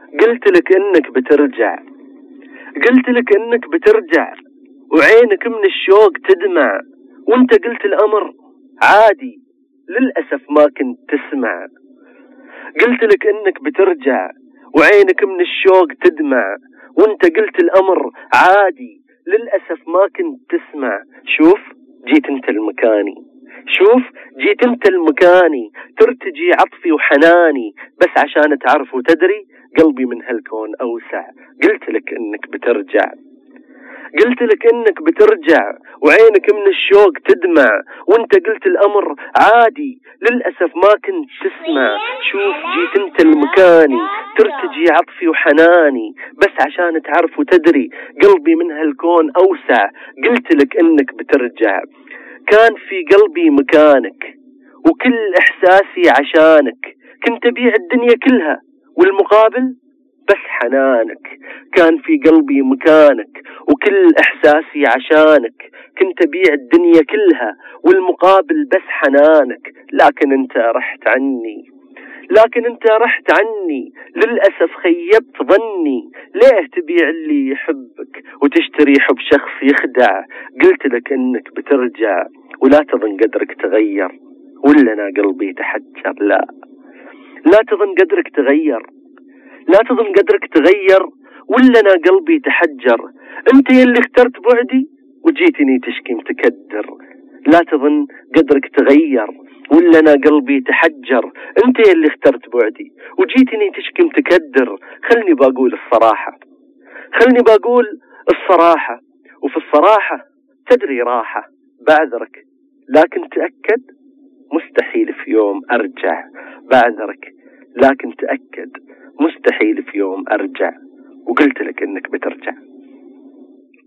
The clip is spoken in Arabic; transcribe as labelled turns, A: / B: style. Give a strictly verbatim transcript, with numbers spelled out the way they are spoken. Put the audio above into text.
A: قلت لك انك بترجع، قلت لك انك بترجع وعينك من الشوق تدمع، وانت قلت الامر عادي للأسف ما كنت تسمع. قلت لك انك بترجع وعينك من الشوق تدمع، وانت قلت الامر عادي للأسف ما كنت تسمع. شوف جيت انت المكاني، شوف جيت انت المكاني، ترتجي عطفي وحناني، بس عشان تعرف وتدري قلبي من هالكون اوسع. قلت لك انك بترجع، قلت لك انك بترجع وعينك من الشوق تدمع، وانت قلت الامر عادي للأسف ما كنت تسمع. شوف جيت انت المكاني، ترتجي عطفي وحناني، بس عشان تعرف وتدري قلبي من هالكون اوسع. قلت لك انك بترجع، كان في قلبي مكانك وكل احساسي عشانك، كنت ابيع الدنيا كلها والمقابل بس حنانك. كان في قلبي مكانك وكل احساسي عشانك، كنت ابيع الدنيا كلها والمقابل بس حنانك. لكن انت رحت عني، لكن انت رحت عني للأسف خيبت ظني. ليه تبيع اللي يحبك وتشتري حب شخص يخدع؟ قلت لك انك بترجع ولا تظن قدرك تغير، ولا انا قلبي تحجر. لا لا تظن قدرك تغير، لا تظن قدرك تغير، ولا انا قلبي تحجر. انت يلي اخترت بعدي وجيتني تشكي متكدر. لا تظن قدرك تغير، ولا انا قلبي تحجر. انت يلي اخترت بعدي وجيتني تشكي متكدر. خلني بقول الصراحة، خلني بقول الصراحة، وفي الصراحة تدري راحة. بعذرك لكن تأكد مستحيل في يوم ارجع. بعذرك لكن تأكد مستحيل في يوم ارجع، وقلت لك انك بترجع.